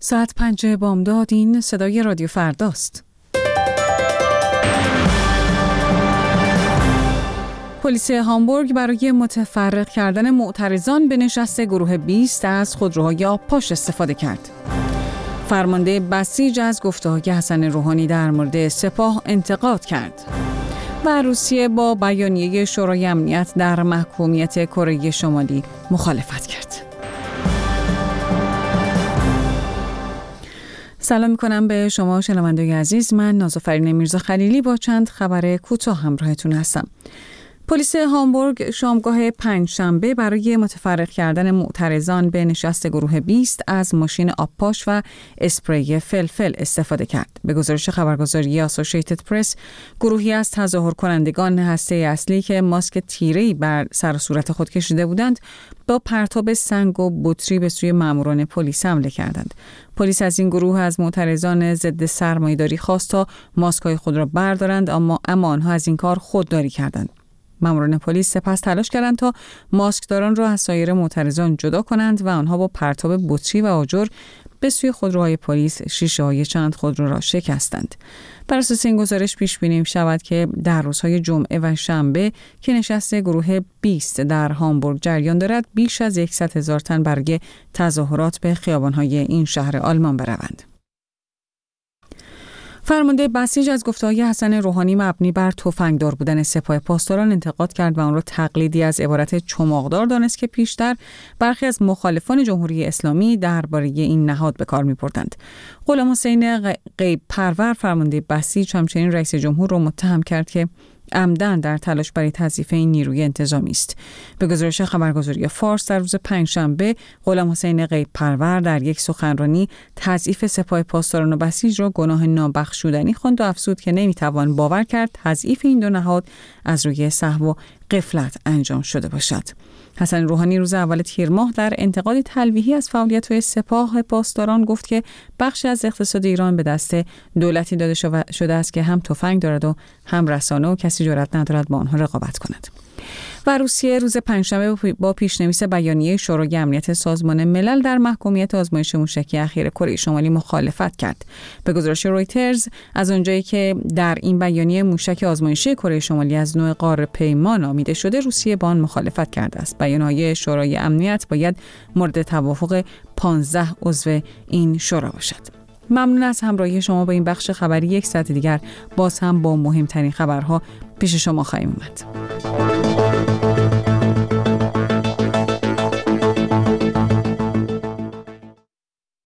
ساعت 5 بامداد. این صدای رادیو فرداست. پلیس هامبورگ برای متفرق کردن معترضان به نشست گروه 20 از خودروهای آبپاش استفاده کرد. فرمانده بسیج از گفته‌های حسن روحانی در مورد سپاه انتقاد کرد. و روسیه با بیانیه شورای امنیت در محکومیت کره شمالی مخالفت کرد. سلام می‌کنم به شما شنوندگان عزیز. من نازافرین میرزا خلیلی با چند خبر کوتاه همراهتون هستم. پلیس هامبورگ شامگاه پنجشنبه برای متفرق کردن معترضان به نشست گروه 20 از ماشین آبپاش و اسپری فلفل استفاده کرد. به گزارش خبرگزاری اسوسییتد پرس، گروهی از تظاهر کنندگان هسته اصلی که ماسک تیره‌ای بر سر و صورت خود کشیده بودند، با پرتاب سنگ و بطری به سوی ماموران پلیس حمله کردند. پلیس از این گروه از معترضان ضد سرمایه‌داری خواست تا ماسک‌های خود را بردارند، اما آنها از این کار خودداری کردند. ماموران پلیس سپس تلاش کردند تا ماسکداران را از سایر معترضان جدا کنند و آنها با پرتاب بطری و آجر به سوی خودروهای پلیس شیشه‌های چند خودرو را شکستند. بر اساس این گزارش پیش بینی می‌شود که در روزهای جمعه و شنبه که نشست گروه 20 در هامبورگ جریان دارد، بیش از 100,000 تن برای تظاهرات به خیابان‌های این شهر آلمان بروند. فرمانده بسیج از گفته‌های حسن روحانی مبنی بر تفنگدار بودن سپاه پاسداران انتقاد کرد و آن را تقلیدی از عبارت چماقدار دانست که پیشتر برخی از مخالفان جمهوری اسلامی درباره این نهاد به کار می‌بردند. غلام حسین غیب پرور فرمانده بسیج همچنین رئیس جمهور را متهم کرد که عمدن در تلاش برای تضعیف این نیروی انتظامی است. به گزارش خبرگزاری فارس، در روز پنجشنبه غلام حسین غیب پرور در یک سخنرانی تضعیف سپاه پاسداران و بسیج را گناه نابخشودنی خواند و افزود که نمیتوان باور کرد تضعیف این دو نهاد از روی سهو و غفلت انجام شده باشد. حسن روحانی روز اول تیر ماه در انتقاد تلویحی از فعالیت‌های سپاه پاسداران گفت که بخشی از اقتصاد ایران به دست دولتی داده شده است که هم تفنگ دارد و هم رسانه و کسی جرئت ندارد با آنها رقابت کند. و روسیه روز پنجشنبه با پیشنویس بیانیه شورای امنیت سازمان ملل در محکومیت آزمایش موشکی اخیر کره شمالی مخالفت کرد. به گزارش رویترز، از آنجایی که در این بیانیه موشک آزمایشی کره شمالی از نوع قاره‌پیما نامیده شده، روسیه با آن مخالفت کرده است. بیانیه شورای امنیت باید مورد توافق 15 عضو این شورا باشد. ممنون از همراهی شما با این بخش خبری. یک ساعت دیگر باز هم با مهمترین خبرها پیش شما خواهیم اومد.